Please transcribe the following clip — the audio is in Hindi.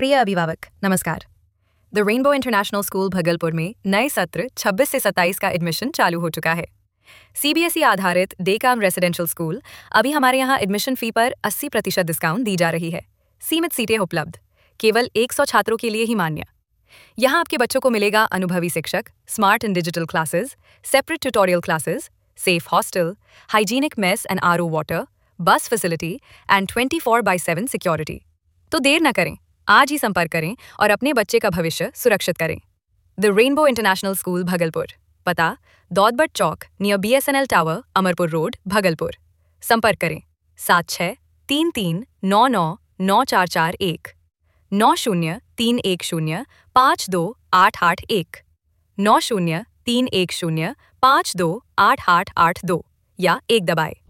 प्रिय अभिभावक नमस्कार। The rainbow international school Bhagalpur में नए सत्र 26 से 27 का एडमिशन चालू हो चुका है। सीबीएसई आधारित डे काम रेसिडेंशियल स्कूल अभी हमारे यहाँ एडमिशन फी पर 80% डिस्काउंट दी जा रही है। सीमित सीटें उपलब्ध, केवल 100 छात्रों के लिए ही मान्य। यहाँ आपके बच्चों को मिलेगा अनुभवी शिक्षक, smart and digital classes, separate tutorial classes, safe hostel, hygienic mess and RO water, bus facility and 24/7 security. तो देर न करें, आज ही संपर्क करें और अपने बच्चे का भविष्य सुरक्षित करें। The rainbow international school Bhagalpur, पता दौदबट चौक near BSNL tower, Amarpur road, Bhagalpur. संपर्क करें 7633999441 9031052881 9031052882 या 1 दबाएं।